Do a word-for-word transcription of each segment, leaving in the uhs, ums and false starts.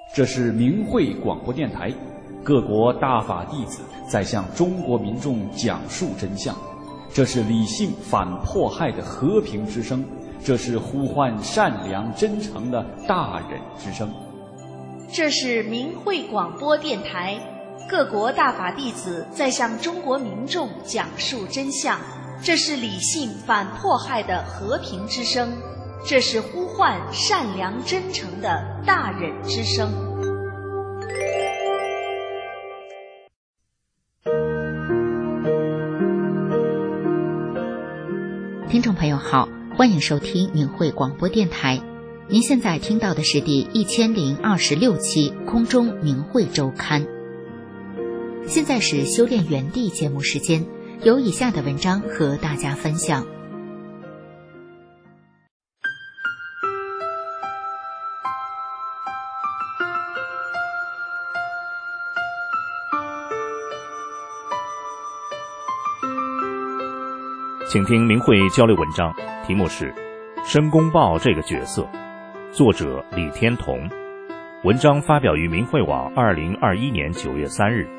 这是明慧广播电台，各国大法弟子在向中国民众讲述真相。这是理性反迫害的和平之声，这是呼唤善良真诚的大忍之声。 这是明慧广播电台，各国大法弟子在向中国民众讲述真相。这是理性反迫害的和平之声，这是呼唤善良真诚的大忍之声。 听众朋友好，欢迎收听明慧广播电台。您现在听到的是第一千零二十六期空中明慧周刊。现在是修炼园地节目时间，有以下的文章和大家分享。 请听明慧交流文章，题目是申公豹这个角色，作者李天同，文章发表于明慧网二零二一年九月三日。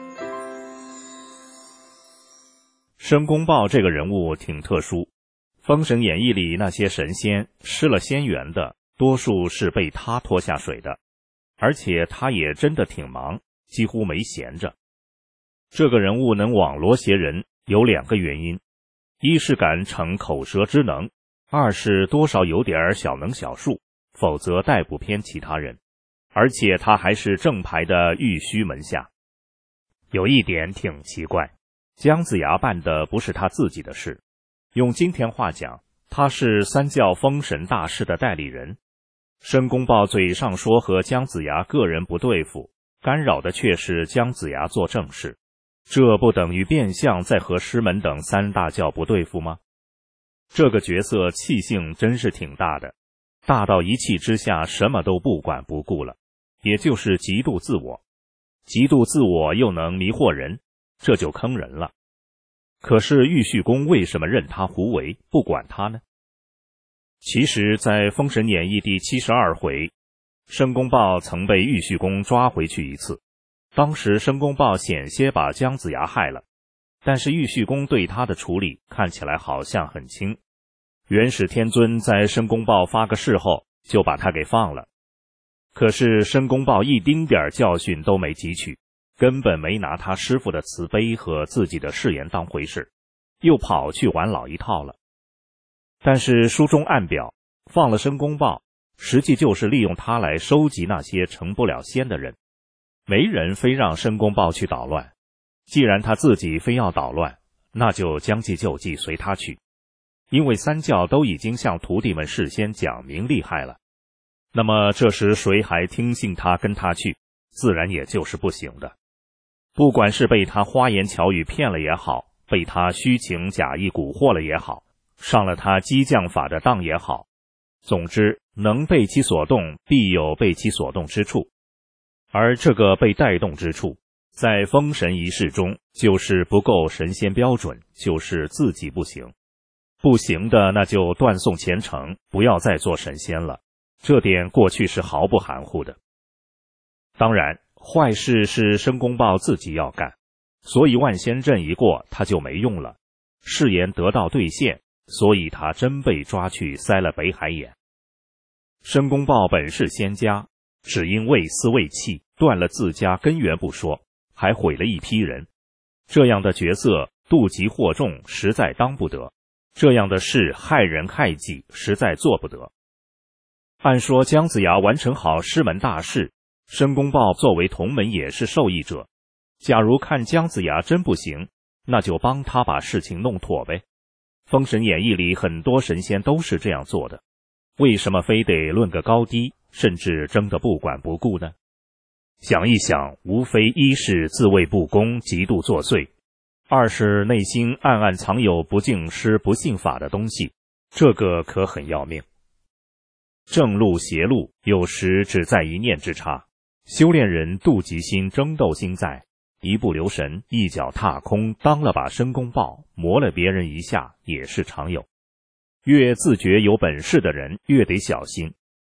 申公豹这个人物挺特殊，《封神演义》里那些神仙失了仙缘的，多数是被他拖下水的，而且他也真的挺忙，几乎没闲着。这个人物能网罗邪人，有两个原因。一是敢逞口舌之能，二是多少有点小能小术，否则带不偏其他人。而且他还是正牌的玉虚门下。有一点挺奇怪，姜子牙办的不是他自己的事，用今天话讲，他是三教封神大事的代理人。申公豹嘴上说和姜子牙个人不对付，干扰的却是姜子牙做正事。这不等于变相在和师门等三大教不对付吗？这个角色气性真是挺大的，大到一气之下什么都不管不顾了，也就是极度自我。极度自我又能迷惑人，这就坑人了。可是玉虚公为什么任他胡为，不管他呢？其实在《封神演义》第七十二回，申公豹曾被玉虚公抓回去一次。当时申公豹险些把姜子牙害了，但是玉虚公对他的处理看起来好像很轻。元始天尊在申公豹发个誓后就把他给放了。可是申公豹一丁点教训都没汲取，根本没拿他师父的慈悲和自己的誓言当回事，又跑去玩老一套了。但是书中暗表，放了申公豹实际就是利用他来收集那些成不了仙的人。没人非让申公豹去捣乱，既然他自己非要捣乱，那就将计就计，随他去。因为三教都已经向徒弟们事先讲明厉害了，那么这时谁还听信他跟他去，自然也就是不行的。不管是被他花言巧语骗了也好，被他虚情假意蛊惑了也好，上了他激将法的当也好，总之能被其所动，必有被其所动之处。而这个被带动之处，在封神仪式中就是不够神仙标准，就是自己不行。不行的那就断送前程，不要再做神仙了，这点过去是毫不含糊的。当然坏事是申公豹自己要干，所以万仙阵一过他就没用了，誓言得到兑现，所以他真被抓去塞了北海眼。申公豹本是仙家，只因为私为气，断了自家根源不说，还毁了一批人。这样的角色妒忌惑众，实在当不得。这样的事害人害己，实在做不得。按说姜子牙完成好师门大事，申公豹作为同门也是受益者。假如看姜子牙真不行，那就帮他把事情弄妥呗。封神演义里很多神仙都是这样做的，为什么非得论个高低，甚至争得不管不顾呢？想一想，无非一是自卫不公，极度作祟；二是内心暗暗藏有不敬师不信法的东西，这个可很要命。正路邪路有时只在一念之差，修炼人妒忌心争斗心在，一不留神一脚踏空，当了把申公豹，磨了别人一下，也是常有。越自觉有本事的人越得小心，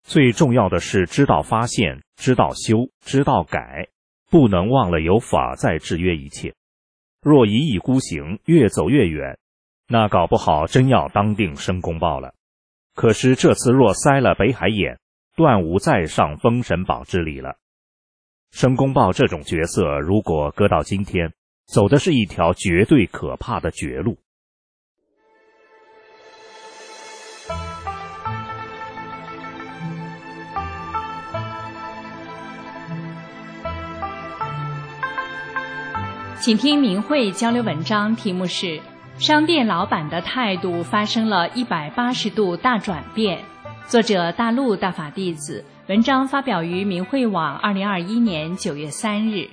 最重要的是知道发现，知道修，知道改，不能忘了有法在制约一切。若一意孤行，越走越远，那搞不好真要当定申公豹了。可是这次若塞了北海眼，断无再上封神榜之理了。申公豹这种角色，如果搁到今天，走的是一条绝对可怕的绝路。 请听明慧交流文章，题目是商店老板的态度发生了一百八十度大转变，作者大陆大法弟子，文章发表于明慧网二零二一年九月三日。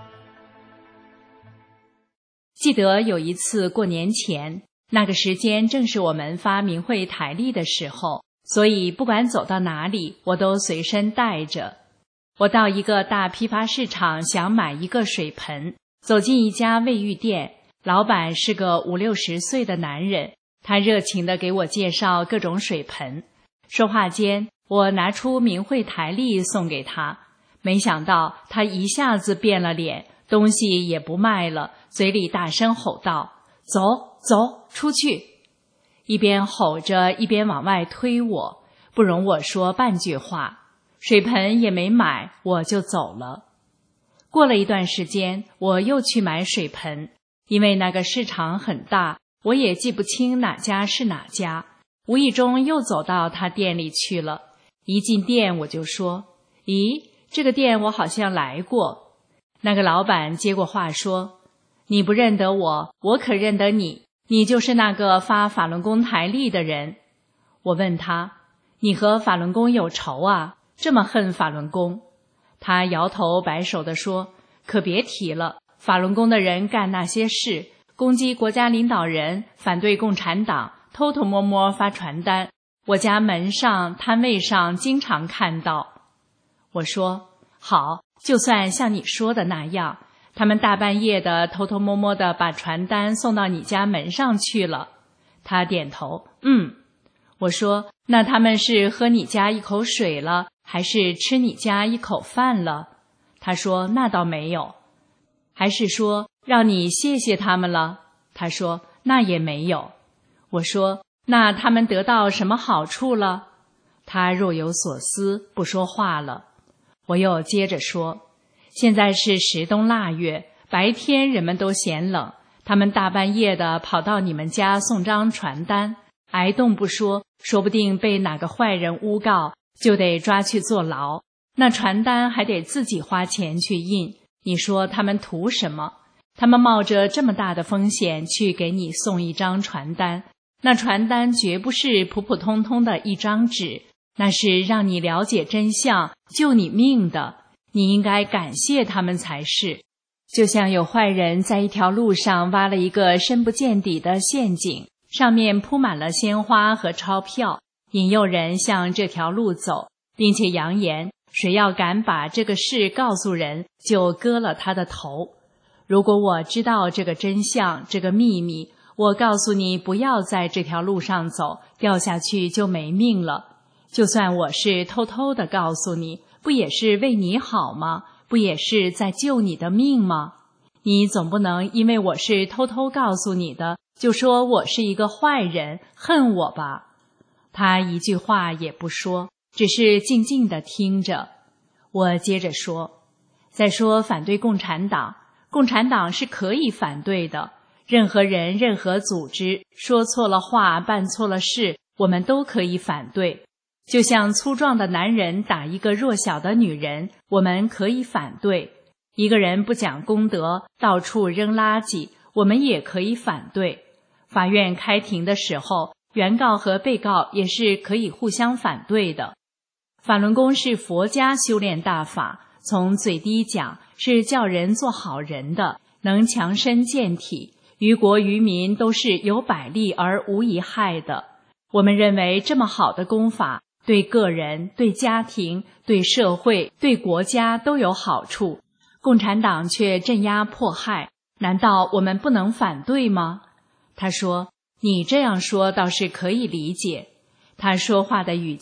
记得有一次过年前，那个时间正是我们发明慧台历的时候，所以不管走到哪里，我都随身带着。我到一个大批发市场想买一个水盆，走进一家卫浴店，老板是个五六十岁的男人，他热情地给我介绍各种水盆。说话间，我拿出明慧台历送给他，没想到他一下子变了脸，东西也不卖了，嘴里大声吼道：“走走，出去！”一边吼着，一边往外推我，不容我说半句话。水盆也没买，我就走了。过了一段时间，我又去买水盆，因为那个市场很大，我也记不清哪家是哪家，无意中又走到他店里去了。一进店我就说：“咦，这个店我好像来过。”那个老板接过话说：“你不认得我，我可认得你，你就是那个发法轮功台历的人。”我问他：“你和法轮功有仇啊？这么恨法轮功？”他摇头摆手地说：“可别提了，法轮功的人干那些事，攻击国家领导人，反对共产党，偷偷摸摸发传单，我家门上摊位上经常看到。”我说：“好，就算像你说的那样，他们大半夜的偷偷摸摸的把传单送到你家门上去了。”他点头：“嗯。”我说：“那他们是喝你家一口水了，还是吃你家一口饭了？”他说：“那倒没有。”还是说让你谢谢他们了？他说：“那也没有。”我说：“那他们得到什么好处了？”他若有所思，不说话了。我又接着说：“现在是十冬腊月，白天人们都嫌冷，他们大半夜的跑到你们家送张传单，挨冻不说，说不定被哪个坏人诬告，就得抓去坐牢。那传单还得自己花钱去印，你说他们图什么？他们冒着这么大的风险去给你送一张传单，那传单绝不是普普通通的一张纸，那是让你了解真相，救你命的，你应该感谢他们才是。就像有坏人在一条路上挖了一个深不见底的陷阱，上面铺满了鲜花和钞票，引诱人向这条路走，并且扬言谁要敢把这个事告诉人，就割了他的头。如果我知道这个真相，这个秘密，我告诉你不要在这条路上走，掉下去就没命了。就算我是偷偷的告诉你，不也是为你好吗？不也是在救你的命吗？你总不能因为我是偷偷告诉你的，就说我是一个坏人，恨我吧？他一句话也不说，只是静静地听着。我接着说：“再说反对共产党，共产党是可以反对的，任何人任何组织说错了话，办错了事，我们都可以反对。就像粗壮的男人打一个弱小的女人，我们可以反对。一个人不讲公德，到处扔垃圾，我们也可以反对。法院开庭的时候，原告和被告也是可以互相反对的。法轮功是佛家修炼大法，从最低讲是叫人做好人的，能强身健体，于国于民都是有百利而无一害的。我们认为这么好的功法，对个人、对家庭、对社会、对国家都有好处，共产党却镇压迫害，难道我们不能反对吗？他说：“你这样说倒是可以理解。”他说话的语气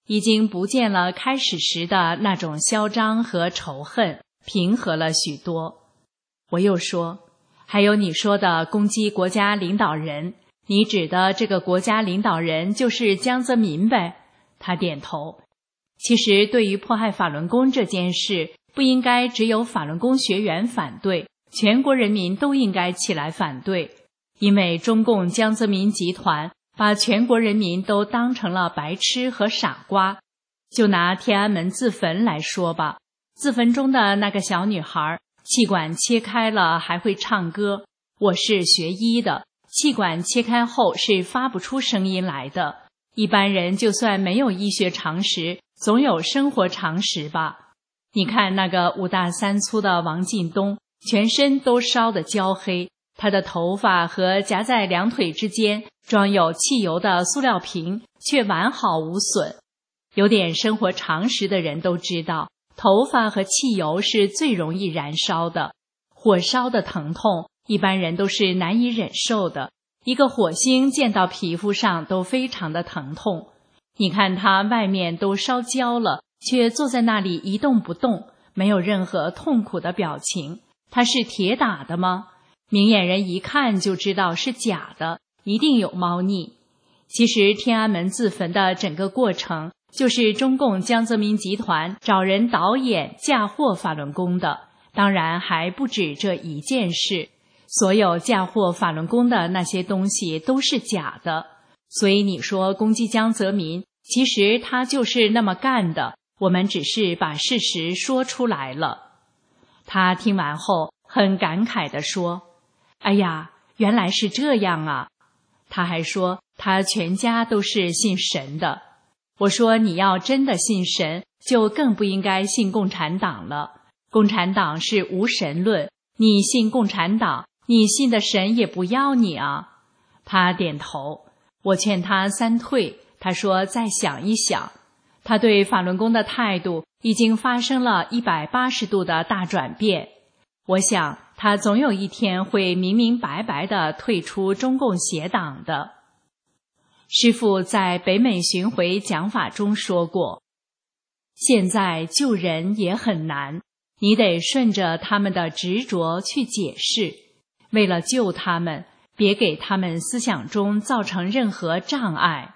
已经不见了开始时的那种嚣张和仇恨，平和了许多。我又说，还有你说的攻击国家领导人，你指的这个国家领导人就是江泽民呗？他点头。其实对于迫害法轮功这件事，不应该只有法轮功学员反对，全国人民都应该起来反对。因为中共江泽民集团把全国人民都当成了白痴和傻瓜。就拿天安门自焚来说吧，自焚中的那个小女孩，气管切开了还会唱歌。我是学医的，气管切开后是发不出声音来的。一般人就算没有医学常识，总有生活常识吧。你看那个五大三粗的王进东，全身都烧得焦黑，他的头发和夹在两腿之间装有汽油的塑料瓶却完好无损。有点生活常识的人都知道，头发和汽油是最容易燃烧的，火烧的疼痛一般人都是难以忍受的，一个火星溅到皮肤上都非常的疼痛。你看他外面都烧焦了，却坐在那里一动不动，没有任何痛苦的表情。他是铁打的吗？明眼人一看就知道是假的，一定有猫腻。其实天安门自焚的整个过程，就是中共江泽民集团找人导演嫁祸法轮功的，当然还不止这一件事。所有嫁祸法轮功的那些东西都是假的。所以你说攻击江泽民，其实他就是那么干的，我们只是把事实说出来了。他听完后很感慨地说，哎呀，原来是这样啊。他还说他全家都是信神的。我说你要真的信神，就更不应该信共产党了。共产党是无神论，你信共产党，你信的神也不要你啊。他点头。我劝他三退，他说再想一想。他对法轮功的态度已经发生了一百八十度的大转变。我想他总有一天会明明白白地退出中共邪党的。师父在北美巡回讲法中说过，现在救人也很难，你得顺着他们的执着去解释，为了救他们，别给他们思想中造成任何障碍。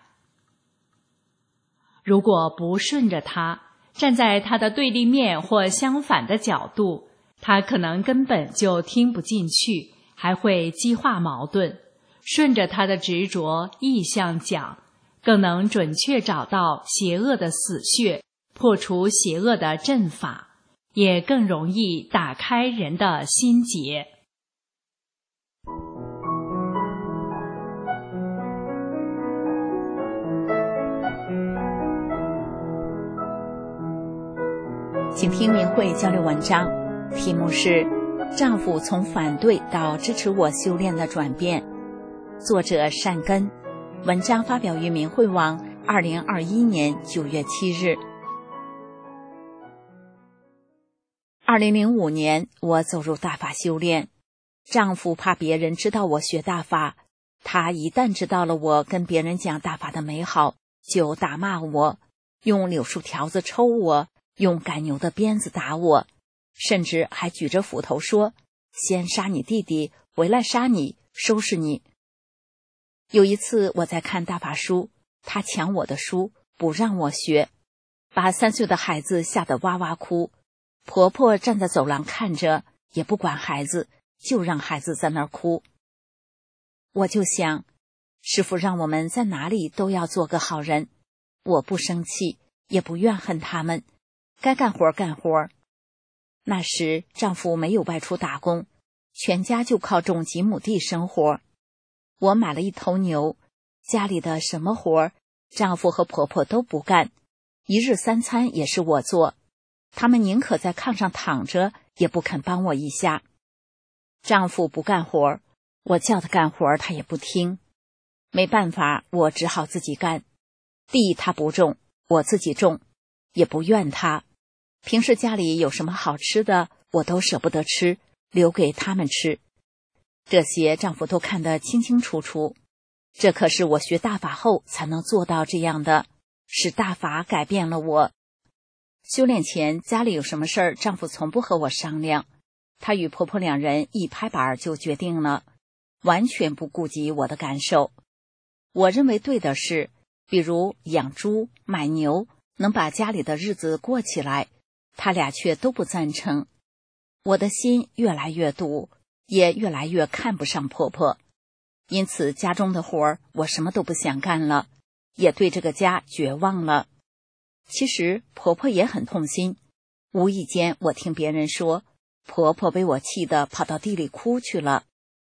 如果不顺着他，站在他的对立面或相反的角度，他可能根本就听不进去，还会激化矛盾。顺着他的执着意向讲，更能准确找到邪恶的死穴，破除邪恶的阵法，也更容易打开人的心结。 请听明慧交流文章，题目是丈夫从反对到支持我修炼的转变，作者善根，文章发表于明慧网二零二一年九月七日。二零零五年，我走入大法修炼，丈夫怕别人知道我学大法，他一旦知道了我跟别人讲大法的美好，就大骂我，用柳树条子抽我，用赶牛的鞭子打我，甚至还举着斧头说，先杀你弟弟，回来杀你，收拾你。有一次我在看大法书，他抢我的书，不让我学，把三岁的孩子吓得哇哇哭。婆婆站在走廊看着，也不管孩子，就让孩子在那儿哭。我就想，师父让我们在哪里都要做个好人，我不生气，也不怨恨他们，该干活干活。那时丈夫没有外出打工，全家就靠种几亩地生活。我买了一头牛，家里的什么活丈夫和婆婆都不干，一日三餐也是我做，他们宁可在炕上躺着，也不肯帮我一下。丈夫不干活，我叫他干活他也不听，没办法，我只好自己干。地他不种，我自己种，也不怨他。平时家里有什么好吃的，我都舍不得吃，留给他们吃。这些丈夫都看得清清楚楚，这可是我学大法后才能做到这样的。 是大法改变了我。修炼前家里有什么事儿，丈夫从不和我商量，他与婆婆两人一拍板就决定了，完全不顾及我的感受。我认为对的事，比如养猪、买牛，能把家里的日子过起来，他俩却都不赞成。我的心越来越堵，也越来越看不上婆婆，因此家中的活儿我什么都不想干了，也对这个家绝望了。其实婆婆也很痛心，无意间我听别人说，婆婆被我气得跑到地里哭去了。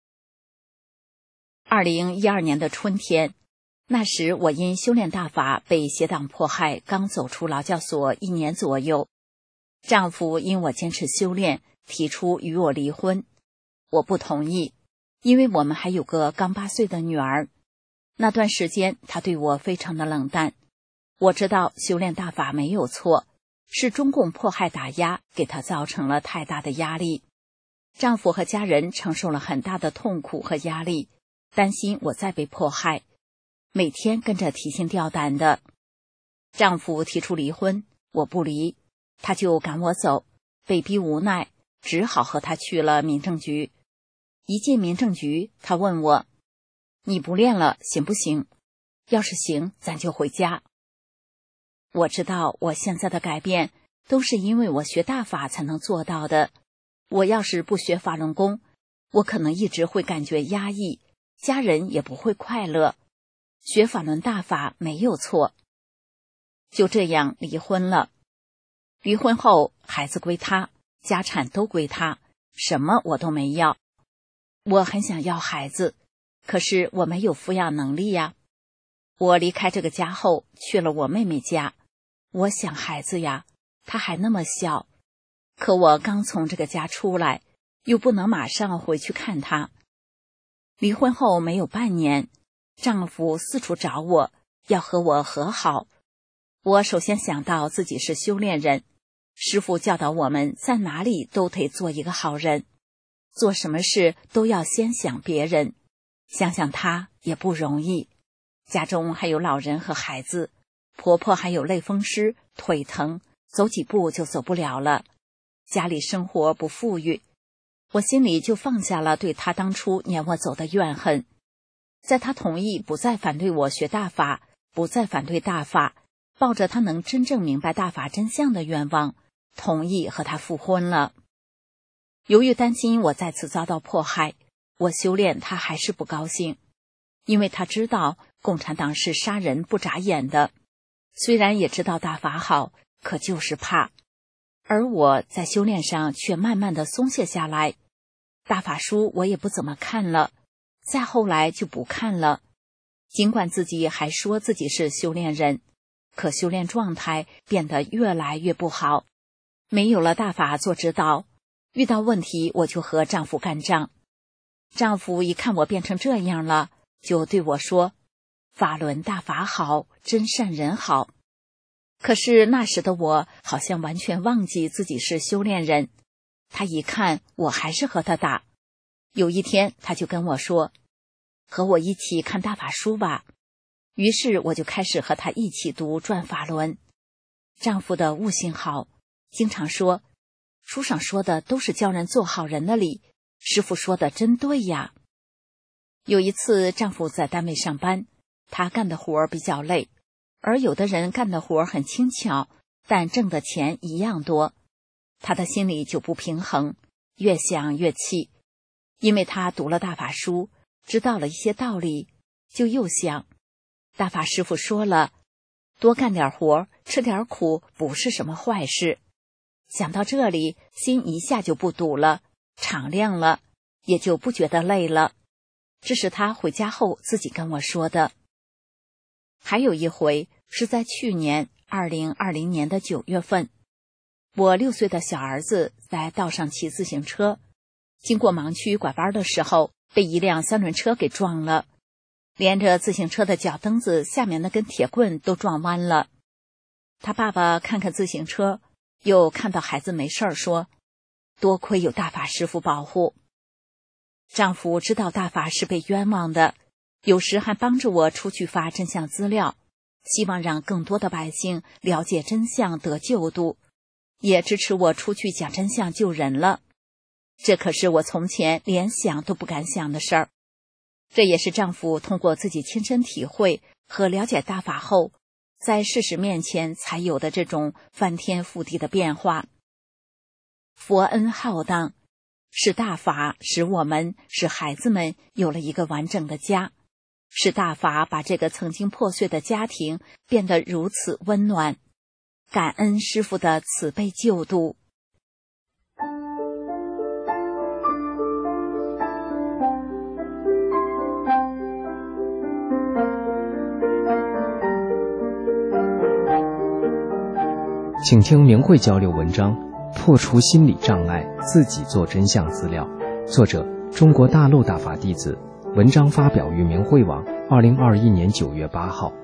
二零一二年的春天，那时我因修炼大法被邪党迫害，刚走出劳教所一年左右。丈夫因我坚持修炼，提出与我离婚，我不同意，因为我们还有个刚八岁的女儿。那段时间他对我非常的冷淡。我知道修炼大法没有错，是中共迫害打压给他造成了太大的压力。丈夫和家人承受了很大的痛苦和压力，担心我再被迫害，每天跟着提心吊胆的。丈夫提出离婚，我不离，他就赶我走，被逼无奈，只好和他去了民政局。一进民政局，他问我，你不练了行不行？要是行，咱就回家。我知道我现在的改变都是因为我学大法才能做到的。我要是不学法轮功，我可能一直会感觉压抑，家人也不会快乐。学法轮大法没有错。就这样离婚了。离婚后，孩子归他，家产都归他，什么我都没要。我很想要孩子，可是我没有抚养能力呀。我离开这个家后，去了我妹妹家。我想孩子呀，她还那么小，可我刚从这个家出来，又不能马上回去看她。离婚后没有半年，丈夫四处找我，要和我和好。我首先想到自己是修炼人，师父教导我们在哪里都得做一个好人，做什么事都要先想别人，想想他也不容易。家中还有老人和孩子，婆婆还有类风湿，腿疼，走几步就走不了了。家里生活不富裕，我心里就放下了对他当初撵我走的怨恨。在他同意不再反对我学大法，不再反对大法，抱着他能真正明白大法真相的愿望，同意和他复婚了。由于担心我再次遭到迫害，我修炼他还是不高兴，因为他知道共产党是杀人不眨眼的，虽然也知道大法好，可就是怕。而我在修炼上却慢慢的松懈下来，大法书我也不怎么看了，再后来就不看了。尽管自己还说自己是修炼人，可修炼状态变得越来越不好。没有了大法做指导，遇到问题我就和丈夫干仗。丈夫一看我变成这样了，就对我说，法轮大法好，真善人好。可是那时的我好像完全忘记自己是修炼人，他一看我还是和他打。有一天他就跟我说，和我一起看大法书吧。于是我就开始和他一起读转法轮。丈夫的悟性好，经常说，书上说的都是教人做好人的理，师父说的真对呀。有一次丈夫在单位上班，他干的活比较累，而有的人干的活很轻巧，但挣的钱一样多，他的心里就不平衡，越想越气。因为他读了大法书，知道了一些道理，就又想，大法师父说了，多干点活，吃点苦，不是什么坏事。想到这里，心一下就不堵了，敞亮了，也就不觉得累了。这是他回家后自己跟我说的。还有一回是在去年二零二零年的九月份，我六岁的小儿子在道上骑自行车，经过盲区拐弯的时候，被一辆三轮车给撞了，连着自行车的脚蹬子下面那根铁棍都撞弯了。他爸爸看看自行车，又看到孩子没事儿，说，多亏有大法师父保护。丈夫知道大法是被冤枉的，有时还帮着我出去发真相资料， 希望让更多的百姓了解真相得救度，也支持我出去讲真相救人了。这可是我从前连想都不敢想的事儿。这也是丈夫通过自己亲身体会和了解大法后，在事实面前才有的这种翻天覆地的变化。佛恩浩荡，是大法使我们使孩子们有了一个完整的家，是大法把这个曾经破碎的家庭变得如此温暖。感恩师父的慈悲救度。 请听明慧交流文章，破除心理障碍，自己做真相资料。作者：中国大陆大法弟子。文章发表于明慧网，二零二一年九月八号。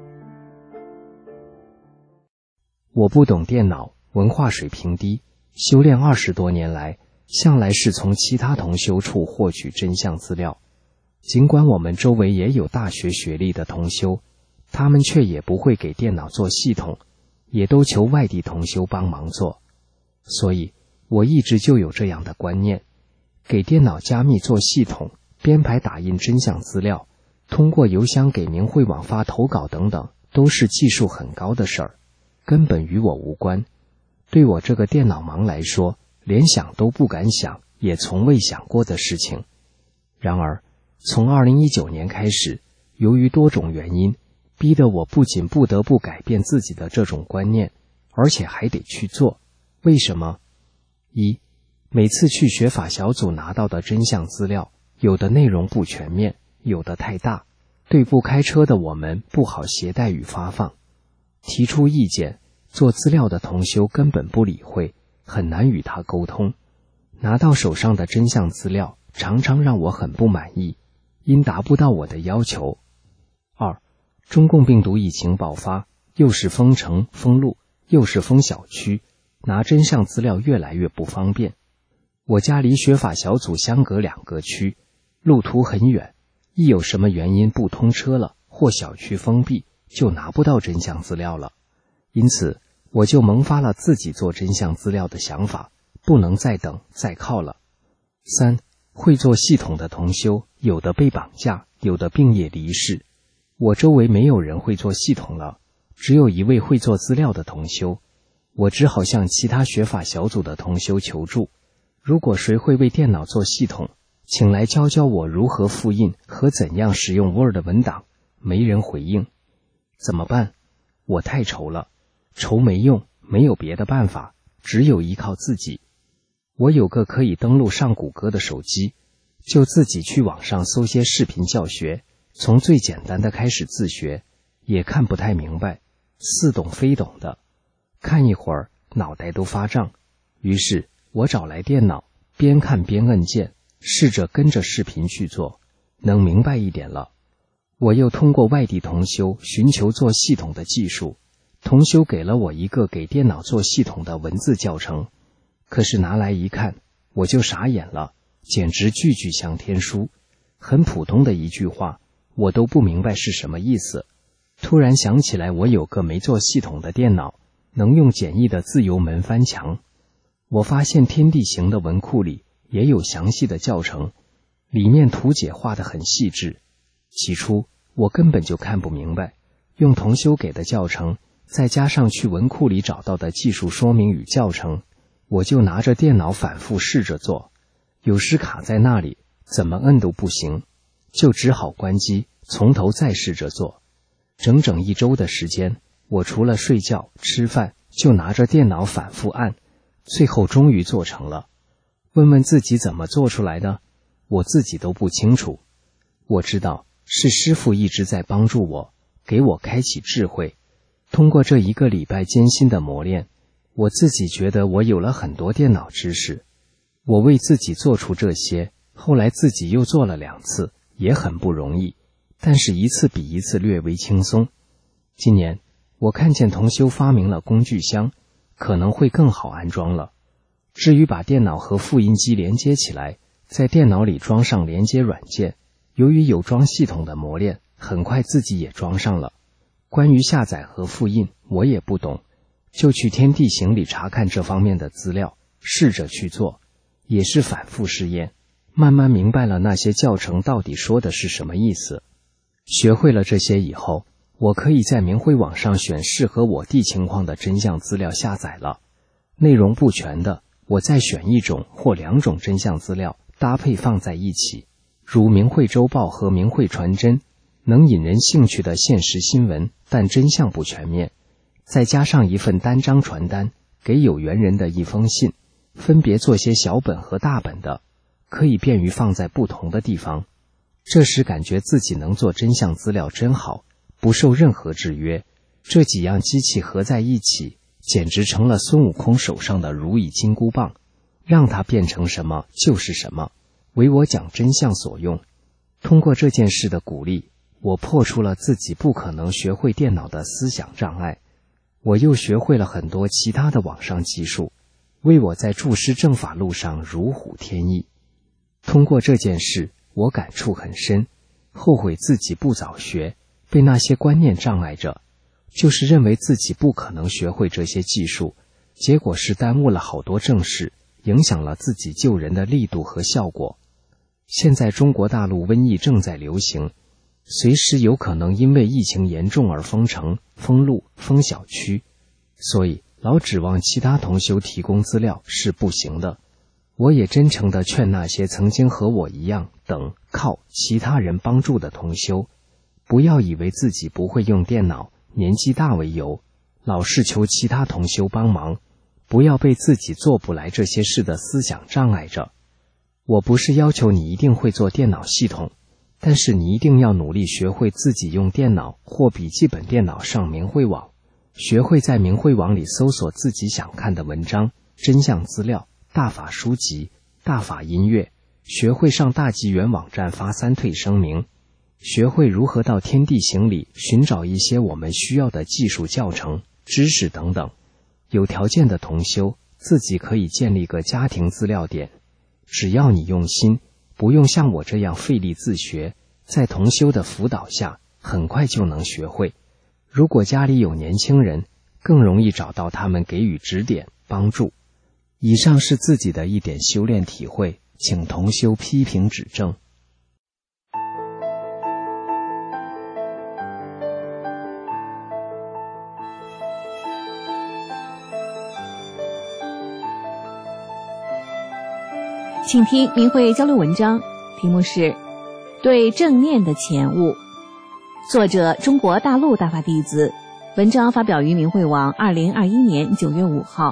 我不懂电脑，文化水平低，修炼二十多年来，向来是从其他同修处获取真相资料。尽管我们周围也有大学学历的同修，他们却也不会给电脑做系统，也都求外地同修帮忙做。所以我一直就有这样的观念，给电脑加密做系统，编排打印真相资料，通过邮箱给明慧网发投稿等等，都是技术很高的事儿，根本与我无关。对我这个电脑盲来说，连想都不敢想，也从未想过的事情。然而从二零一九年开始，由于多种原因，逼得我不仅不得不改变自己的这种观念，而且还得去做。为什么？一，每次去学法小组拿到的真相资料，有的内容不全面，有的太大，对不开车的我们不好携带与发放。提出意见，做资料的同修根本不理会，很难与他沟通。拿到手上的真相资料，常常让我很不满意，因达不到我的要求。二，中共病毒疫情爆发，又是封城封路，又是封小区，拿真相资料越来越不方便。我家离学法小组相隔两个区，路途很远，一有什么原因不通车了，或小区封闭，就拿不到真相资料了。因此我就萌发了自己做真相资料的想法，不能再等再靠了。三，会做系统的同修，有的被绑架，有的病业离世。我周围没有人会做系统了，只有一位会做资料的同修。我只好向其他学法小组的同修求助，如果谁会为电脑做系统，请来教教我如何复印和怎样使用 Word 文档。没人回应，怎么办？我太愁了，愁没用，没有别的办法，只有依靠自己。我有个可以登录上谷歌的手机，就自己去网上搜些视频教学，从最简单的开始自学，也看不太明白，似懂非懂的，看一会儿脑袋都发胀。于是我找来电脑，边看边摁键，试着跟着视频去做，能明白一点了。我又通过外地同修寻求做系统的技术，同修给了我一个给电脑做系统的文字教程，可是拿来一看，我就傻眼了，简直句句像天书，很普通的一句话，我都不明白是什么意思。突然想起来我有个没做系统的电脑，能用简易的自由门翻墙。我发现天地行的文库里也有详细的教程，里面图解画得很细致。起初我根本就看不明白，用同修给的教程，再加上去文库里找到的技术说明与教程，我就拿着电脑反复试着做，有时卡在那里，怎么摁都不行，就只好关机，从头再试着做。整整一周的时间，我除了睡觉吃饭，就拿着电脑反复按，最后终于做成了。问问自己怎么做出来的，我自己都不清楚。我知道是师父一直在帮助我，给我开启智慧。通过这一个礼拜艰辛的磨练，我自己觉得我有了很多电脑知识。我为自己做出这些，后来自己又做了两次，也很不容易，但是一次比一次略微轻松。今年我看见同修发明了工具箱，可能会更好安装了。至于把电脑和复印机连接起来，在电脑里装上连接软件，由于有装系统的磨练，很快自己也装上了。 关于下载和复印，我也不懂，就去天地行里查看这方面的资料，试着去做，也是反复试验，慢慢明白了那些教程到底说的是什么意思。学会了这些以后，我可以在明慧网上选适合我地情况的真相资料下载了。内容不全的，我再选一种或两种真相资料搭配放在一起，如明慧周报和明慧传真，能引人兴趣的现实新闻，但真相不全面，再加上一份单张传单，给有缘人的一封信，分别做些小本和大本的，可以便于放在不同的地方。这时感觉自己能做真相资料真好，不受任何制约。这几样机器合在一起，简直成了孙悟空手上的如意金箍棒，让它变成什么就是什么，为我讲真相所用。通过这件事的鼓励，我破除了自己不可能学会电脑的思想障碍，我又学会了很多其他的网上技术，为我在注师正法路上如虎添翼。通过这件事，我感触很深，后悔自己不早学，被那些观念障碍着，就是认为自己不可能学会这些技术，结果是耽误了好多正事，影响了自己救人的力度和效果。现在中国大陆瘟疫正在流行，随时有可能因为疫情严重而封城、封路、封小区，所以老指望其他同修提供资料是不行的。我也真诚地劝那些曾经和我一样等靠其他人帮助的同修，不要以为自己不会用电脑，年纪大为由，老是求其他同修帮忙，不要被自己做不来这些事的思想障碍着。我不是要求你一定会做电脑系统，但是你一定要努力学会自己用电脑或笔记本电脑上明慧网，学会在明慧网里搜索自己想看的文章、真相资料、大法书籍、大法音乐，学会上大纪元网站发三退声明，学会如何到天地行里寻找一些我们需要的技术教程、知识等等。有条件的同修自己可以建立个家庭资料点，只要你用心，不用像我这样费力自学，在同修的辅导下很快就能学会。如果家里有年轻人，更容易找到他们给予指点帮助。以上是自己的一点修炼体会，请同修批评指正。 请听明慧交流文章，题目是对正念的前悟，作者中国大陆大法弟子，文章发表于明慧网二零二一年九月五号。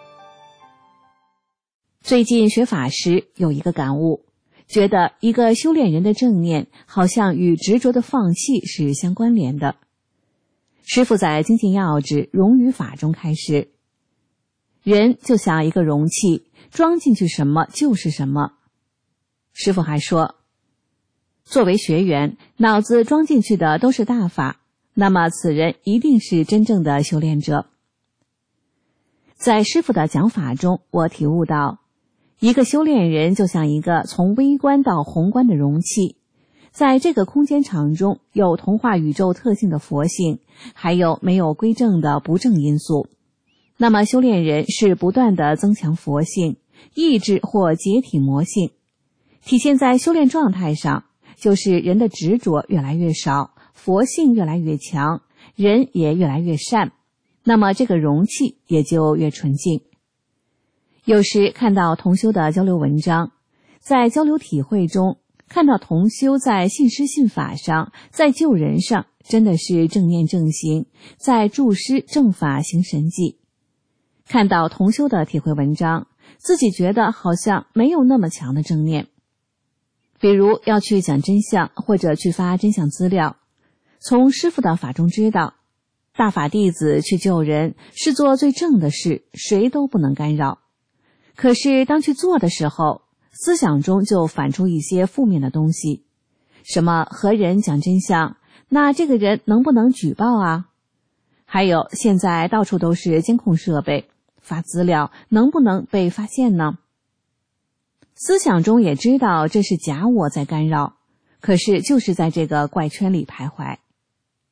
最近学法时有一个感悟，觉得一个修炼人的正念好像与执着的放弃是相关联的。师父在精进要旨容于法中开示，人就像一个容器，装进去什么就是什么。师父还说，作为学员，脑子装进去的都是大法，那么此人一定是真正的修炼者。在师父的讲法中，我体悟到，一个修炼人就像一个从微观到宏观的容器，在这个空间场中有同化宇宙特性的佛性，还有没有归正的不正因素。那么修炼人是不断地增强佛性，抑制或解体魔性。体现在修炼状态上，就是人的执着越来越少，佛性越来越强，人也越来越善，那么这个容器也就越纯净。有时看到同修的交流文章，在交流体会中看到同修在信师信法上，在救人上真的是正念正行，在助师正法行神迹。看到同修的体会文章，自己觉得好像没有那么强的正念。比如要去讲真相，或者去发真相资料，从师父的法中知道，大法弟子去救人是做最正的事，谁都不能干扰。可是当去做的时候，思想中就反出一些负面的东西，什么和人讲真相，那这个人能不能举报啊？还有现在到处都是监控设备，发资料能不能被发现呢？思想中也知道这是假我在干扰，可是就是在这个怪圈里徘徊。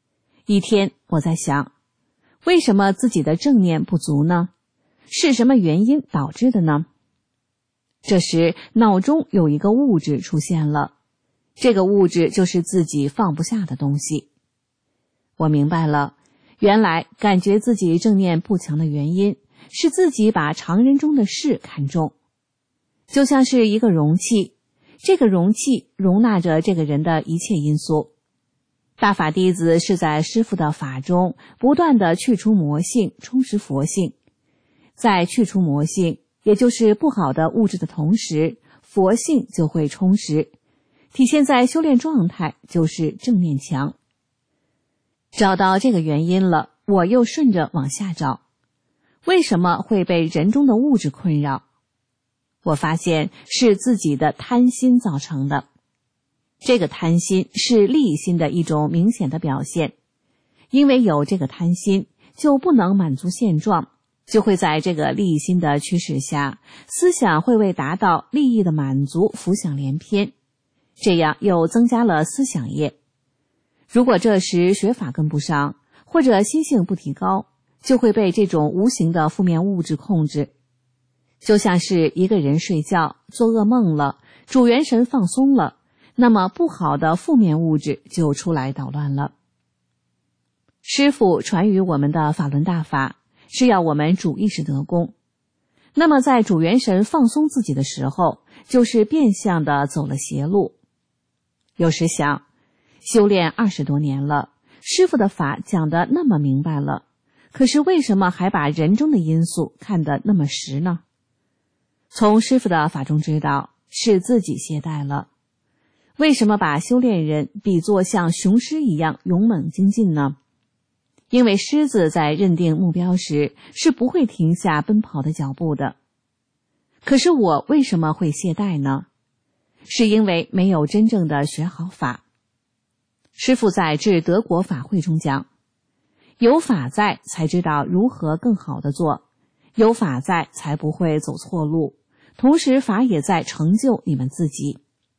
一天，我在想，为什么自己的正念不足呢？是什么原因导致的呢？这时，脑中有一个物质出现了，这个物质就是自己放不下的东西。我明白了，原来感觉自己正念不强的原因是自己把常人中的事看重，就像是一个容器，这个容器容纳着这个人的一切因素。大法弟子是在师父的法中不断地去除魔性，充实佛性。在去除魔性，也就是不好的物质的同时，佛性就会充实，体现在修炼状态就是正念强。找到这个原因了，我又顺着往下找，为什么会被人中的物质困扰？我发现是自己的贪心造成的。这个贪心是利心的一种明显的表现，因为有这个贪心，就不能满足现状，就会在这个利心的驱使下，思想会为达到利益的满足浮想联翩，这样又增加了思想业。如果这时学法跟不上，或者心性不提高，就会被这种无形的负面物质控制。就像是一个人睡觉做噩梦了，主元神放松了，那么不好的负面物质就出来捣乱了。师父传于我们的法轮大法，是要我们主意识得功。那么在主元神放松自己的时候，就是变相的走了邪路。有时想，修炼二十多年了，师父的法讲得那么明白了，可是为什么还把人中的因素看得那么实呢？从师父的法中知道，是自己懈怠了。为什么把修炼人比作像雄狮一样勇猛精进呢？因为狮子在认定目标时是不会停下奔跑的脚步的。可是我为什么会懈怠呢？是因为没有真正的学好法。师父在致德国法会中讲，有法在才知道如何更好的做，有法在才不会走错路，同时法也在成就你们自己。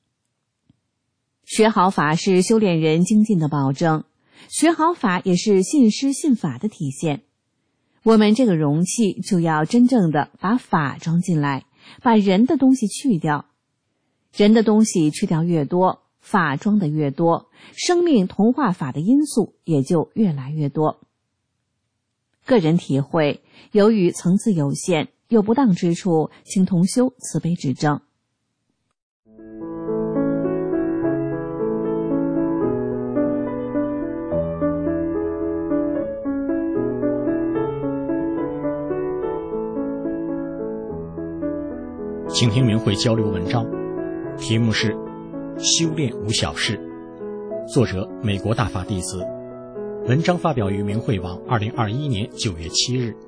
学好法是修炼人精进的保证，学好法也是信师信法的体现。我们这个容器就要真正的把法装进来，把人的东西去掉。人的东西去掉越多，法装的越多，生命同化法的因素也就越来越多。个人体会，由于层次有限，有不当之处，请同修慈悲指正。 请听明慧交流文章，题目是《修炼无小事》，作者美国大法弟子，文章发表于明慧网二零二一年九月七日。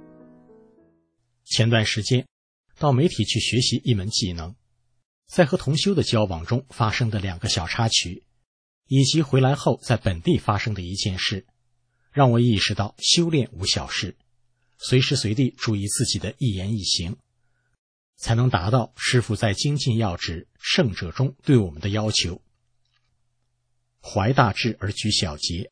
前段时间到媒体去学习一门技能，在和同修的交往中发生的两个小插曲，以及回来后在本地发生的一件事，让我意识到修炼无小事，随时随地注意自己的一言一行，才能达到师父在精进要旨圣者中对我们的要求。怀大志而举小节。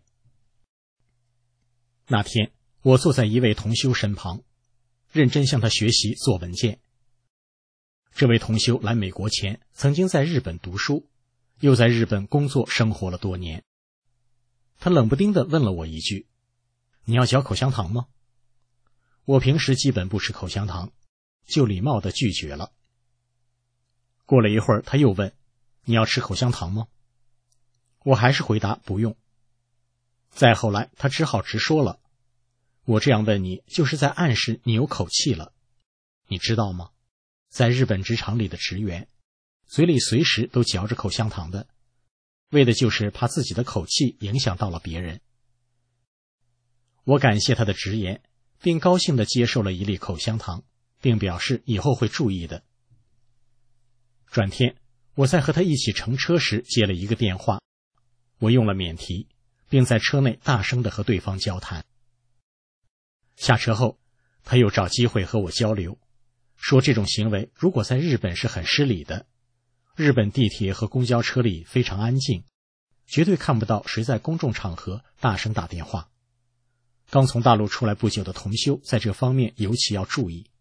那天我坐在一位同修身旁，认真向他学习做文件。这位同修来美国前曾经在日本读书，又在日本工作生活了多年。他冷不丁地问了我一句：你要嚼口香糖吗？我平时基本不吃口香糖，就礼貌地拒绝了。过了一会儿他又问：你要吃口香糖吗？我还是回答不用。再后来他只好直说了：我这样问你就是在暗示你有口气了。你知道吗？在日本职场里的职员嘴里随时都嚼着口香糖的，为的就是怕自己的口气影响到了别人。我感谢他的直言，并高兴地接受了一粒口香糖，并表示以后会注意的。转天我在和他一起乘车时接了一个电话，我用了免提，并在车内大声地和对方交谈。下车后他又找机会和我交流，说这种行为如果在日本是很失礼的，日本地铁和公交车里非常安静， 绝对看不到谁在公众场合大声打电话。刚从大陆出来不久的同修在这方面尤其要注意。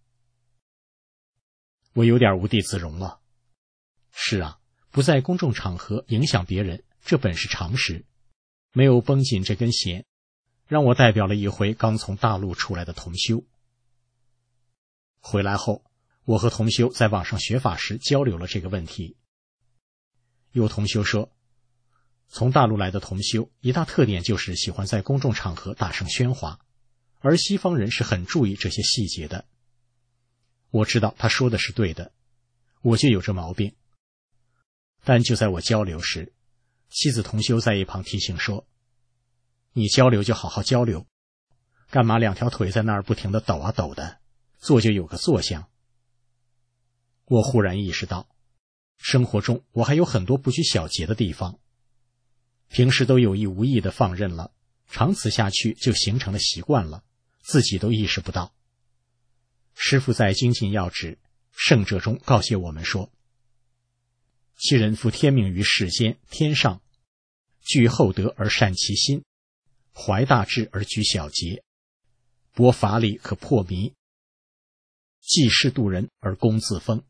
我有点无地自容了。是啊，不在公众场合影响别人，这本是常识。没有绷紧这根弦，让我代表了一回刚从大陆出来的同修。回来后，我和同修在网上学法时交流了这个问题。有同修说，从大陆来的同修一大特点就是喜欢在公众场合大声喧哗，而西方人是很注意这些细节的。我知道他说的是对的，我就有这毛病。但就在我交流时，妻子同修在一旁提醒说，你交流就好好交流，干嘛两条腿在那儿不停地抖啊抖的，坐就有个坐相。我忽然意识到，生活中我还有很多不拘小节的地方，平时都有意无意地放任了，长此下去就形成了习惯了，自己都意识不到。师父在精进要旨圣者中告诫我们说，其人夫天命于世间，天上具厚德而善其心，怀大志而居小节，博法理可破迷，济世度人而功自封。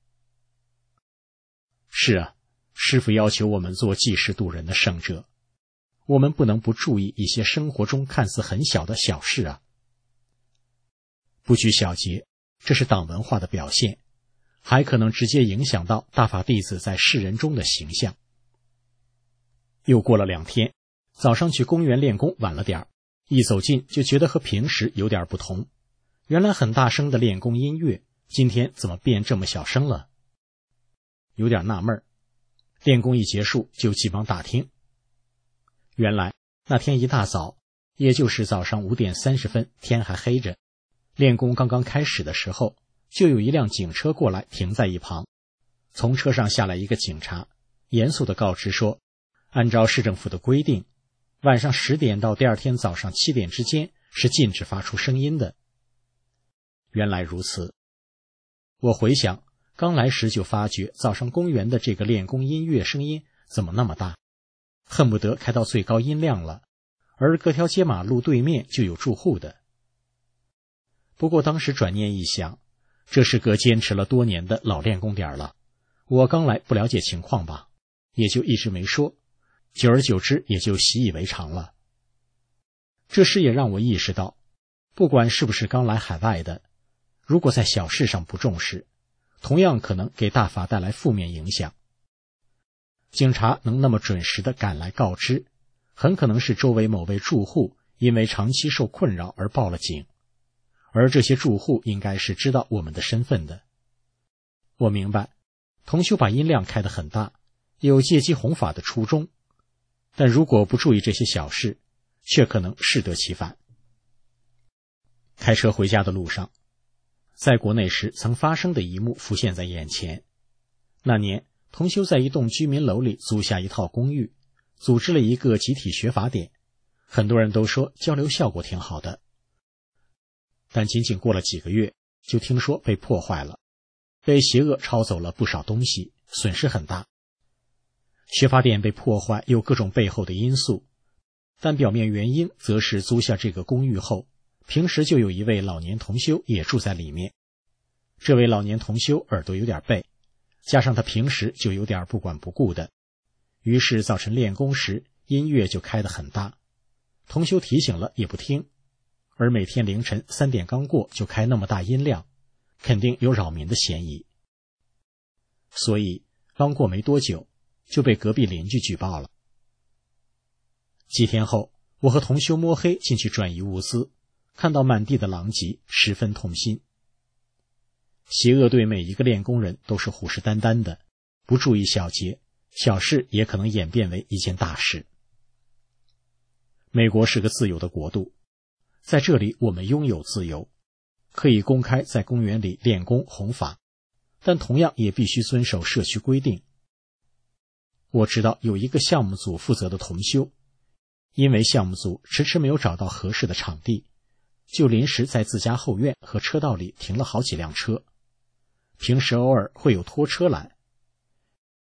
是啊，师父要求我们做济世度人的圣者，我们不能不注意一些生活中看似很小的小事啊。不拘小节，这是党文化的表现，还可能直接影响到大法弟子在世人中的形象。又过了两天，早上去公园练功晚了点儿，一走近就觉得和平时有点不同。原来很大声的练功音乐，今天怎么变这么小声了？有点纳闷儿。练功一结束就急忙打听。原来那天一大早，也就是早上五点三十分，天还黑着，练功刚刚开始的时候，就有一辆警车过来停在一旁。从车上下来一个警察，严肃地告知说，按照市政府的规定，晚上十点到第二天早上七点之间是禁止发出声音的。原来如此。我回想，刚来时就发觉早上公园的这个练功音乐声音怎么那么大，恨不得开到最高音量了，而隔条街马路对面就有住户的。不过当时转念一想，这是个坚持了多年的老练功点了，我刚来不了解情况吧，也就一直没说，久而久之也就习以为常了。这事也让我意识到，不管是不是刚来海外的，如果在小事上不重视，同样可能给大法带来负面影响。警察能那么准时地赶来告知，很可能是周围某位住户因为长期受困扰而报了警，而这些住户应该是知道我们的身份的。我明白，同修把音量开得很大，有借机弘法的初衷，但如果不注意这些小事，却可能适得其反。开车回家的路上，在国内时曾发生的一幕浮现在眼前。那年，同修在一栋居民楼里租下一套公寓，组织了一个集体学法点，很多人都说交流效果挺好的。但仅仅过了几个月，就听说被破坏了，被邪恶抄走了不少东西，损失很大。学法点被破坏有各种背后的因素，但表面原因则是租下这个公寓后，平时就有一位老年同修也住在里面。这位老年同修耳朵有点背，加上他平时就有点不管不顾的，于是早晨练功时音乐就开得很大，同修提醒了也不听，而每天凌晨三点刚过就开那么大音量，肯定有扰民的嫌疑。所以刚过没多久就被隔壁邻居举报了。几天后，我和同修摸黑进去转移物资，看到满地的狼藉，十分痛心。邪恶对每一个练功人都是虎视眈眈的，不注意小节，小事也可能演变为一件大事。美国是个自由的国度，在这里我们拥有自由，可以公开在公园里练功弘法，但同样也必须遵守社区规定。我知道有一个项目组负责的同修，因为项目组迟迟没有找到合适的场地，就临时在自家后院和车道里停了好几辆车。平时偶尔会有拖车来，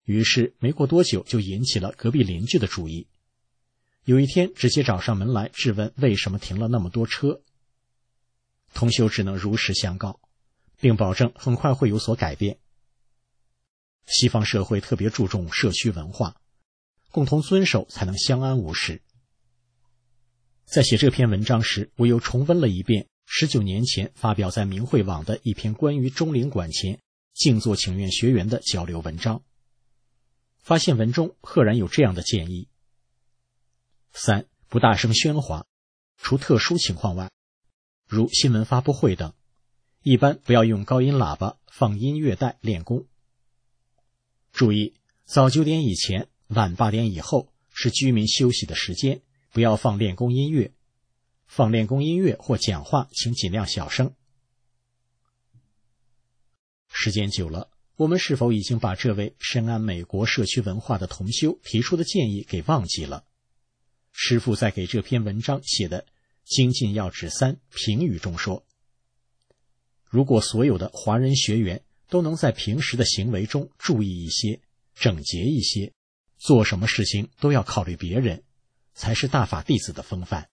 于是没过多久就引起了隔壁邻居的注意。有一天直接找上门来质问为什么停了那么多车。同修只能如实相告，并保证很快会有所改变。西方社会特别注重社区文化，共同遵守才能相安无事。在写这篇文章时，我又重温了一遍十九年前发表在明慧网的一篇关于中领馆前静坐请愿学员的交流文章，发现文中赫然有这样的建议：三、不大声喧哗，除特殊情况外，如新闻发布会等，一般不要用高音喇叭放音乐带练功。注意，早九点以前，晚八点以后是居民休息的时间，不要放练功音乐。放练功音乐或讲话，请尽量小声。时间久了，我们是否已经把这位深谙美国社区文化的同修提出的建议给忘记了？师父在给这篇文章写的精进要旨三评语中说，如果所有的华人学员都能在平时的行为中注意一些，整洁一些，做什么事情都要考虑别人，才是大法弟子的风范。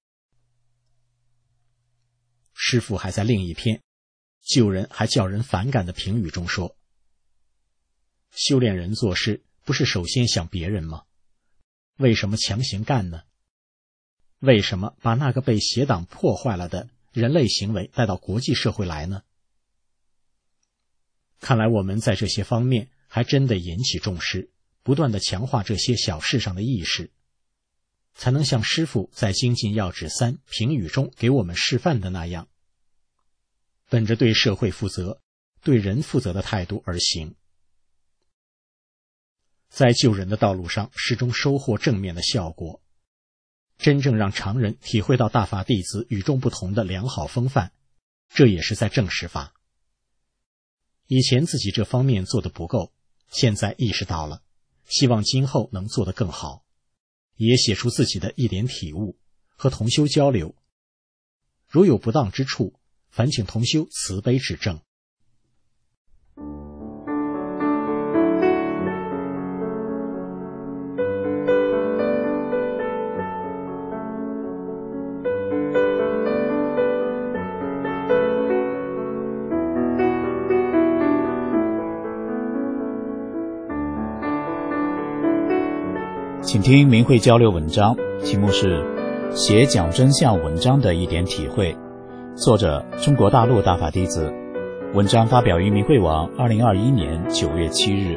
师父还在另一篇救人还叫人反感的评语中说，修炼人做事不是首先想别人吗？为什么强行干呢？为什么把那个被邪党破坏了的人类行为带到国际社会来呢？看来我们在这些方面还真得引起重视，不断地强化这些小事上的意识，才能像师父在精进要旨三评语中给我们示范的那样，本着对社会负责、对人负责的态度而行，在救人的道路上始终收获正面的效果，真正让常人体会到大法弟子与众不同的良好风范，这也是在正视法。以前自己这方面做得不够，现在意识到了，希望今后能做得更好，也写出自己的一点体悟，和同修交流。如有不当之处，烦请同修慈悲指正。 请听明慧交流文章，题目是写讲真相文章的一点体会，作者中国大陆大法弟子，文章发表于明慧网二零二一年九月七日。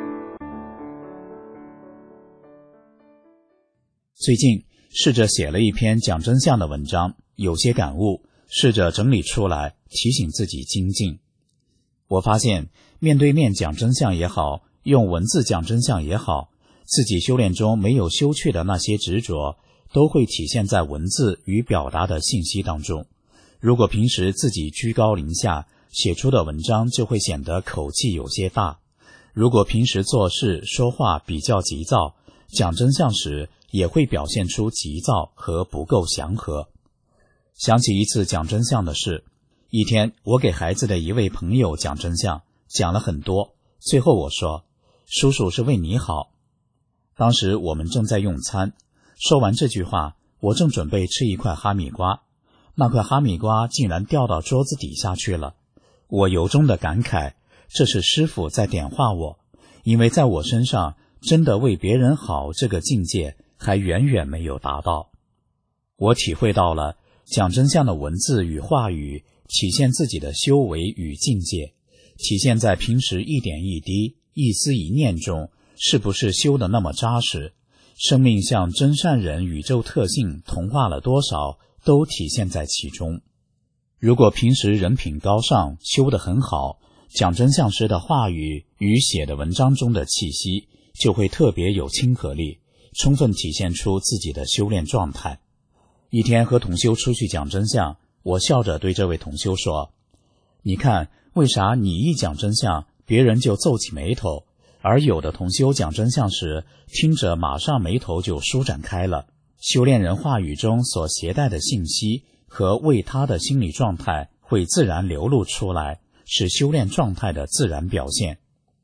最近试着写了一篇讲真相的文章，有些感悟，试着整理出来，提醒自己精进。我发现面对面讲真相也好，用文字讲真相也好，自己修炼中没有修去的那些执着，都会体现在文字与表达的信息当中。如果平时自己居高临下，写出的文章就会显得口气有些大。如果平时做事说话比较急躁，讲真相时也会表现出急躁和不够祥和。想起一次讲真相的事，一天我给孩子的一位朋友讲真相，讲了很多，最后我说，叔叔是为你好。当时我们正在用餐，说完这句话，我正准备吃一块哈密瓜，那块哈密瓜竟然掉到桌子底下去了。我由衷的感慨，这是师父在点化我，因为在我身上真的为别人好这个境界还远远没有达到。我体会到了讲真相的文字与话语体现自己的修为与境界，体现在平时一点一滴、一思一念中，是不是修得那么扎实？生命像真善人宇宙特性同化了多少，都体现在其中。如果平时人品高尚，修得很好，讲真相时的话语与写的文章中的气息就会特别有亲和力，充分体现出自己的修炼状态。一天和同修出去讲真相，我笑着对这位同修说，你看为啥你一讲真相，别人就皱起眉头，而有的同修讲真相时，听着马上眉头就舒展开了。修炼人话语中所携带的信息和为他的心理状态会自然流露出来，是修炼状态的自然表现。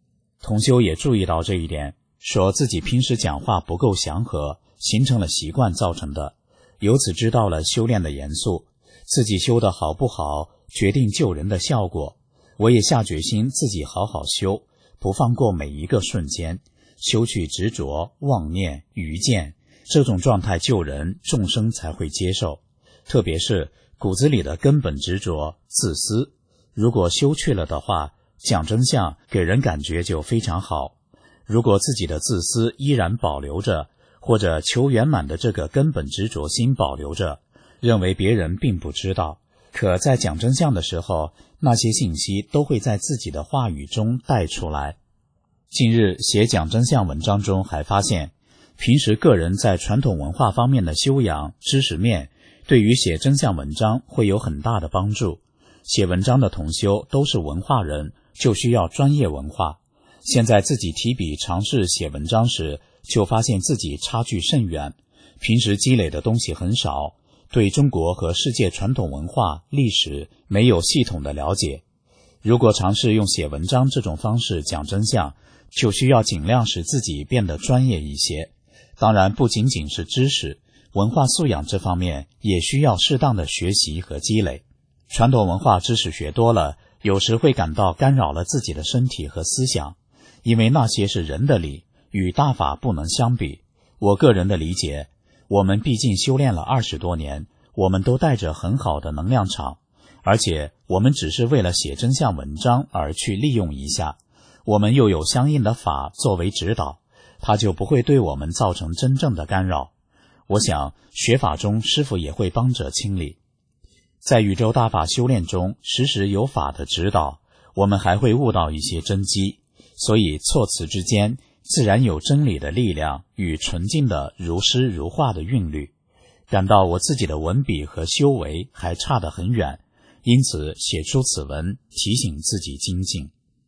同修也注意到这一点，说自己平时讲话不够祥和，形成了习惯造成的，由此知道了修炼的严肃，自己修得好不好决定救人的效果。我也下决心自己好好修，不放过每一个瞬间，修去执着、妄念、愚见，这种状态救人，众生才会接受。特别是骨子里的根本执着、自私，如果修去了的话，讲真相给人感觉就非常好。如果自己的自私依然保留着，或者求圆满的这个根本执着心保留着，认为别人并不知道，可在讲真相的时候，那些信息都会在自己的话语中带出来。近日写讲真相文章中还发现，平时个人在传统文化方面的修养、知识面，对于写真相文章会有很大的帮助。写文章的同修都是文化人，就需要专业文化。现在自己提笔尝试写文章时，就发现自己差距甚远，平时积累的东西很少，对中国和世界传统文化、历史没有系统的了解。如果尝试用写文章这种方式讲真相，就需要尽量使自己变得专业一些。当然不仅仅是知识，文化素养这方面也需要适当的学习和积累。传统文化知识学多了，有时会感到干扰了自己的身体和思想，因为那些是人的理，与大法不能相比。我个人的理解，我们毕竟修炼了二十多年，我们都带着很好的能量场，而且我们只是为了写真相文章而去利用一下，我们又有相应的法作为指导，它就不会对我们造成真正的干扰。我想学法中师父也会帮着清理。在宇宙大法修炼中，时时有法的指导，我们还会悟到一些真机，所以措辞之间自然有真理的力量与纯净的如诗如画的韵律。感到我自己的文笔和修为还差得很远，因此写出此文，提醒自己精进。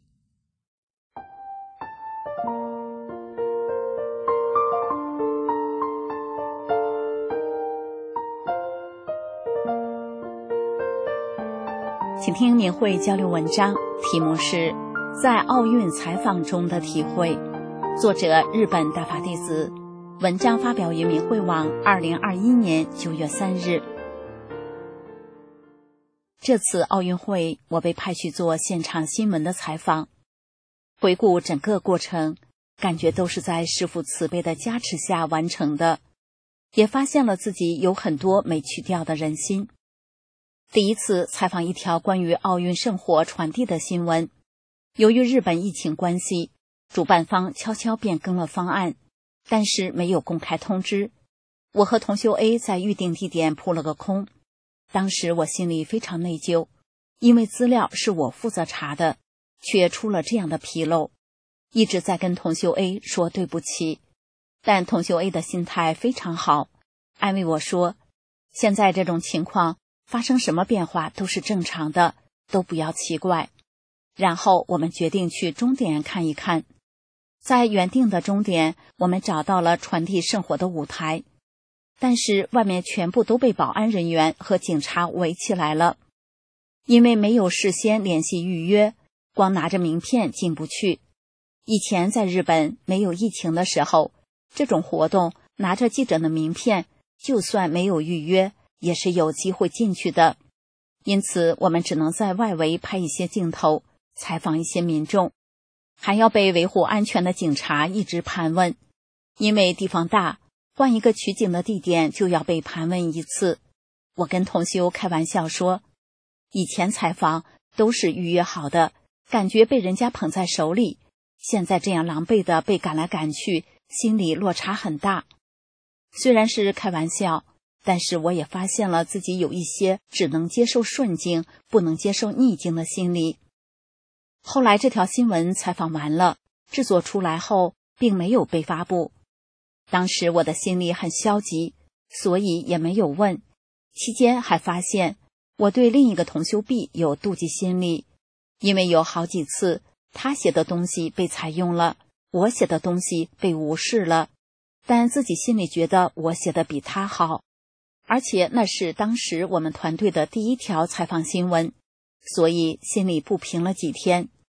请听明慧交流文章，题目是在奥运采访中的体会，作者日本大法弟子，文章发表于明慧网二零二一年九月三日。这次奥运会我被派去做现场新闻的采访，回顾整个过程，感觉都是在师父慈悲的加持下完成的，也发现了自己有很多没去掉的人心。第一次采访一条关于奥运圣火传递的新闻，由于日本疫情关系，主办方悄悄变更了方案，但是没有公开通知。我和同修 A 在预定地点扑了个空，当时我心里非常内疚，因为资料是我负责查的，却出了这样的纰漏，一直在跟同修 A 说对不起。但同修 A 的心态非常好，安慰我说，现在这种情况发生什么变化都是正常的，都不要奇怪。然后我们决定去终点看一看。在原定的终点，我们找到了传递圣火的舞台，但是外面全部都被保安人员和警察围起来了。因为没有事先联系预约，光拿着名片进不去。以前在日本没有疫情的时候，这种活动拿着记者的名片，就算没有预约也是有机会进去的，因此我们只能在外围拍一些镜头，采访一些民众，还要被维护安全的警察一直盘问。因为地方大，换一个取景的地点就要被盘问一次。我跟同修开玩笑说，以前采访都是预约好的，感觉被人家捧在手里，现在这样狼狈的被赶来赶去，心里落差很大。虽然是开玩笑，但是我也发现了自己有一些只能接受顺境，不能接受逆境的心理。后来这条新闻采访完了，制作出来后并没有被发布。当时我的心里很消极，所以也没有问。期间还发现我对另一个同修 B 有妒忌心理，因为有好几次他写的东西被采用了，我写的东西被无视了，但自己心里觉得我写的比他好。而且那是当时我们团队的第一条采访新闻，所以心里不平了几天。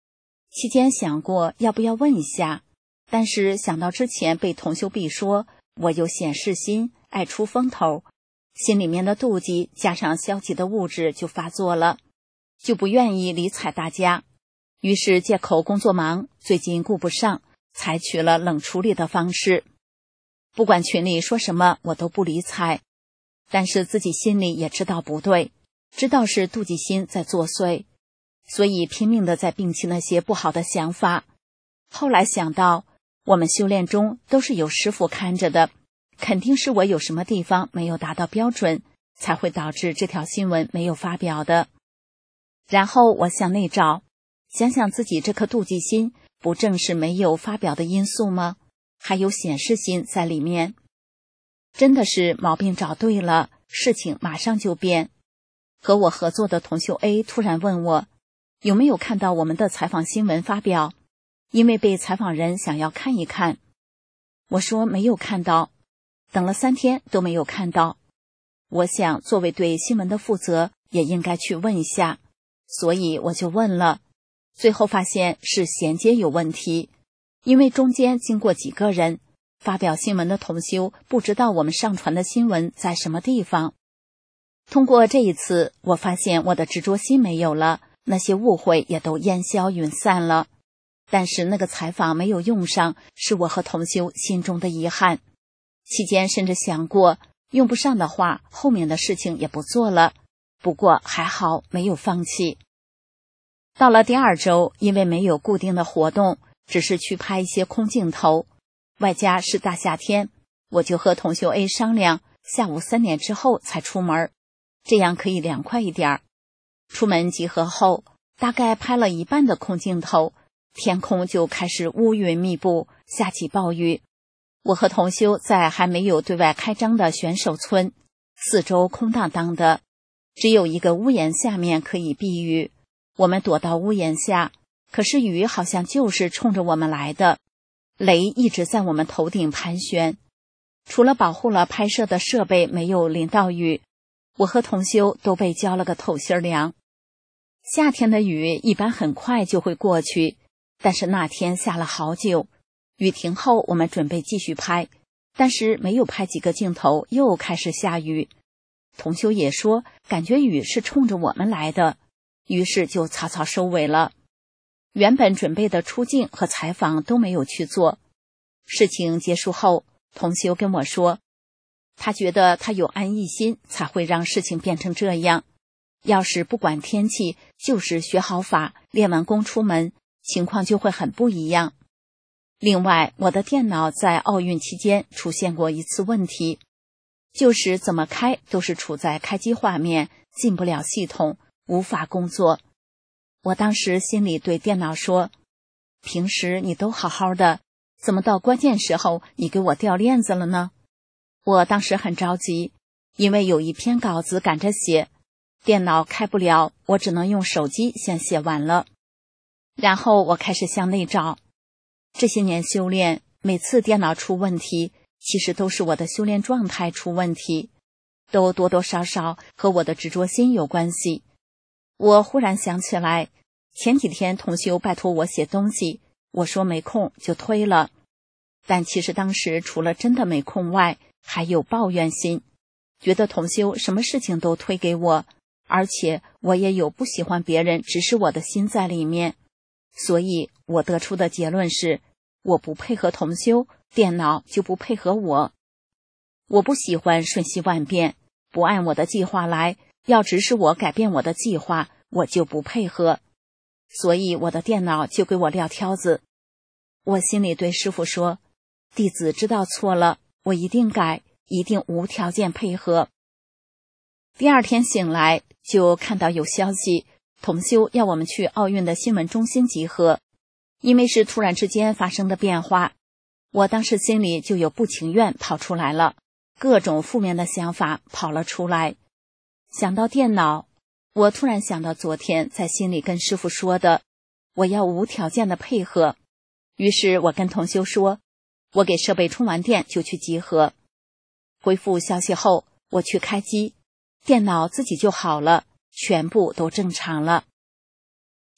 期间想过要不要问一下，但是想到之前被同修 B 说我有显示心，爱出风头，心里面的妒忌加上消极的物质就发作了，就不愿意理睬大家，于是借口工作忙，最近顾不上，采取了冷处理的方式。不管群里说什么我都不理睬，但是自己心里也知道不对，知道是妒忌心在作祟，所以拼命的在摒弃那些不好的想法。后来想到我们修炼中都是有师父看着的，肯定是我有什么地方没有达到标准，才会导致这条新闻没有发表的。然后我向内找，想想自己这颗妒忌心不正是没有发表的因素吗？还有显示心在里面。真的是毛病找对了，事情马上就变。和我合作的同修 A 突然问我有没有看到我们的采访新闻发表，因为被采访人想要看一看。我说没有看到，等了三天都没有看到。我想作为对新闻的负责，也应该去问一下，所以我就问了。最后发现是衔接有问题，因为中间经过几个人，发表新闻的同修不知道我们上传的新闻在什么地方。通过这一次，我发现我的执着心没有了，那些误会也都烟消云散了。但是那个采访没有用上，是我和同修心中的遗憾。期间甚至想过，用不上的话，后面的事情也不做了。不过还好没有放弃。到了第二周，因为没有固定的活动，只是去拍一些空镜头，外加是大夏天，我就和同修 A 商量，下午三点之后才出门，这样可以凉快一点。出门集合后，大概拍了一半的空镜头，天空就开始乌云密布，下起暴雨。我和同修在还没有对外开张的选手村，四周空荡荡的，只有一个屋檐下面可以避雨。我们躲到屋檐下，可是雨好像就是冲着我们来的，雷一直在我们头顶盘旋。除了保护了拍摄的设备没有淋到雨，我和同修都被浇了个透心凉。夏天的雨一般很快就会过去，但是那天下了好久。雨停后，我们准备继续拍，但是没有拍几个镜头，又开始下雨。同修也说，感觉雨是冲着我们来的，于是就草草收尾了。原本准备的出镜和采访都没有去做。事情结束后，同修跟我说，他觉得他有安逸心才会让事情变成这样，要是不管天气，就是学好法，练完功出门，情况就会很不一样。另外，我的电脑在奥运期间出现过一次问题，就是怎么开都是处在开机画面，进不了系统，无法工作。我当时心里对电脑说，平时你都好好的，怎么到关键时候你给我掉链子了呢？我当时很着急，因为有一篇稿子赶着写，电脑开不了，我只能用手机先写完了。然后我开始向内找，这些年修炼，每次电脑出问题，其实都是我的修炼状态出问题，都多多少少和我的执着心有关系。我忽然想起来，前几天同修拜托我写东西，我说没空就推了。但其实当时除了真的没空外，还有抱怨心，觉得同修什么事情都推给我，而且我也有不喜欢别人指使我的心在里面。所以我得出的结论是，我不配合同修，电脑就不配合我。我不喜欢瞬息万变，不按我的计划来，要指使我改变我的计划，我就不配合。所以我的电脑就给我撂挑子。我心里对师父说，弟子知道错了，我一定改，一定无条件配合。第二天醒来，就看到有消息，同修要我们去奥运的新闻中心集合。因为是突然之间发生的变化，我当时心里就有不情愿跑出来了，各种负面的想法跑了出来。想到电脑，我突然想到昨天在心里跟师父说的，我要无条件的配合。于是我跟同修说，我给设备充完电就去集合。回复消息后，我去开机，电脑自己就好了，全部都正常了。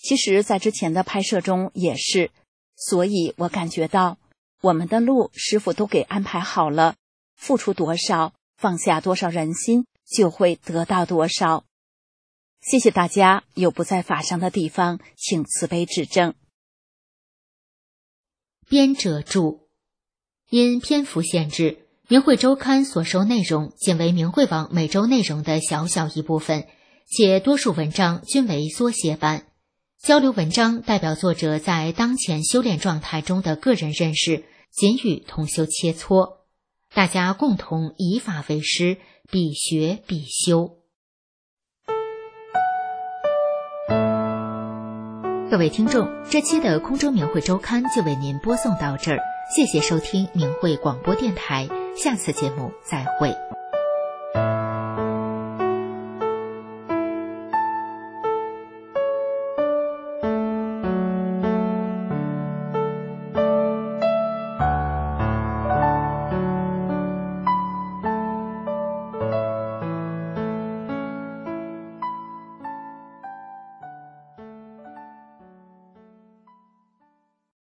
其实在之前的拍摄中也是，所以我感觉到我们的路师傅都给安排好了，付出多少，放下多少人心，就会得到多少。谢谢大家，有不在法上的地方，请慈悲指正。 编者注：因篇幅限制，明慧周刊所收内容仅为明慧网每周内容的小小一部分，且多数文章均为缩写版。交流文章代表作者在当前修炼状态中的个人认识，仅与同修切磋，大家共同以法为师，必学必修。各位听众，这期的空中明慧周刊就为您播送到这儿，谢谢收听明慧广播电台，下次节目再会。